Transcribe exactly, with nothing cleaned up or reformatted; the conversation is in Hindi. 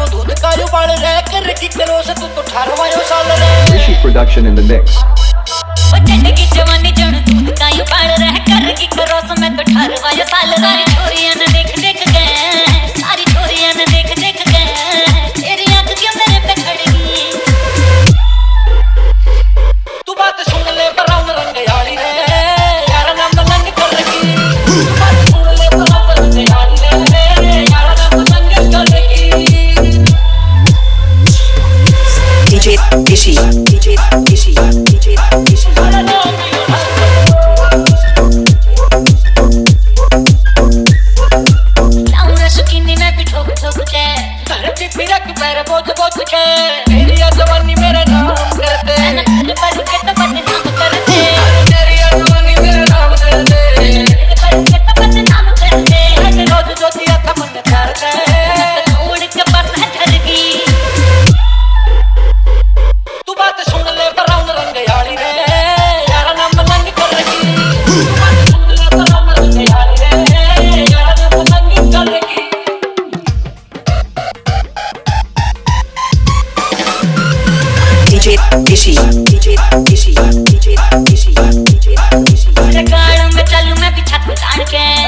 जानो दूध का उबाल रे कर की करो से तू तो अठारहवां साल रे Rishi production in the mix. ओ चढ़ की जवानी जानो दूध का उबाल रे कर की करो से मैं तो अठारहवां साल रे छोरियां ने देख देख के सारी छोरियां ने देख देख के तेरी आंख क्यों मेरे पे खड़ी तू बात सुन ले ब्राउन रंग याली रे यार नाम लंग कर रखी तू बात सुन ले ब्राउन रंग याली रे यार नाम लंग कर रखी D J Rishi, D J Rishi, D J Rishi. लाऊं सुकीनी मैं भी ठोक ठोक के धरती फिरक पैर बोझ बोझ के मेरी जवानी मेरा नाम करते मैंने घर पर के तो बदनाम करते मेरी जवानी मेरा नाम करते घर पर के तो बदनाम करते आज रोज जो दिया था मन करते छोड़ के बस घर की तू बात सुन ले ब्राउन रंग याली रे यार नाम लंग कर रखी तू बात सुन ले ब्राउन रंग याली रे यार नाम लंग कर रखी D J Rishi, D J Rishi, D J Rishi, D J Rishi. गाड़ों में चलूं मैं भी छत तान के